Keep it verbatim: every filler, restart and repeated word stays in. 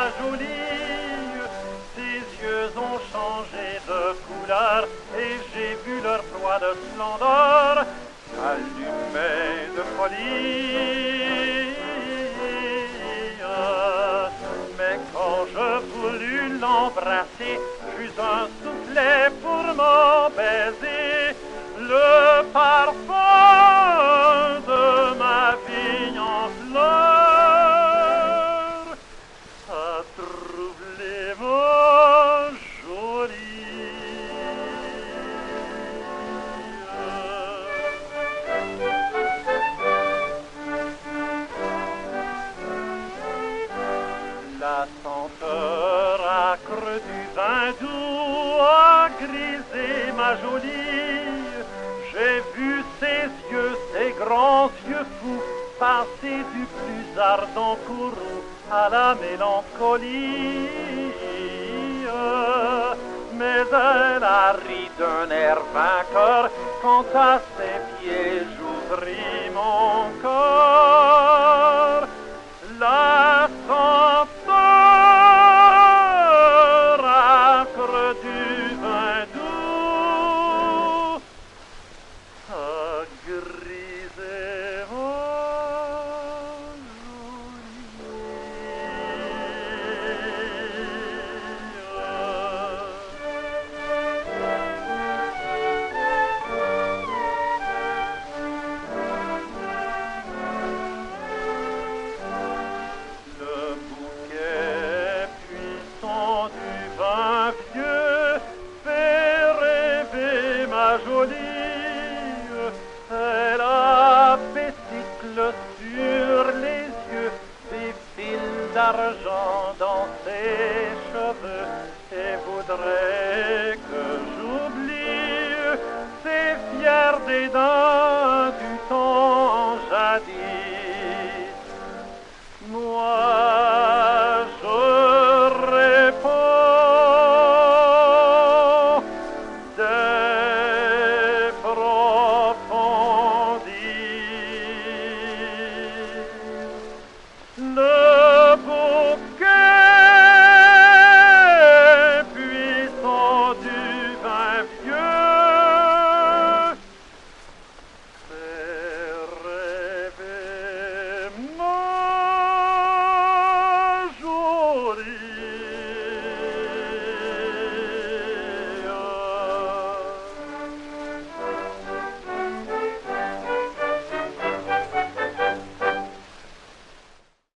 jolie. Ses yeux ont changé de couleur et j'ai vu leur froide splendeur s'allumer de folie. Mais quand je voulus l'embrasser, j'eus un soufflet pour mon baiser. Le parfum de ma vie en fleurs a troublé mon jolie. La senteur âcre du vin doux a grisé ma jolie. J'ai vu ses yeux, ses grands yeux fous, passer du plus ardent courroux à la mélancolie. Mais elle a ri d'un air vainqueur quand à ses pieds j'ouvris mon corps. La senteur âcre du vin doux a grisé mon Le bouquet puissant du vin vieux fait rêver ma jolie. Elle a péticle sur les yeux, des fils d'argent dans ses cheveux, et voudrait que j'oublie ces fiers dédains du temps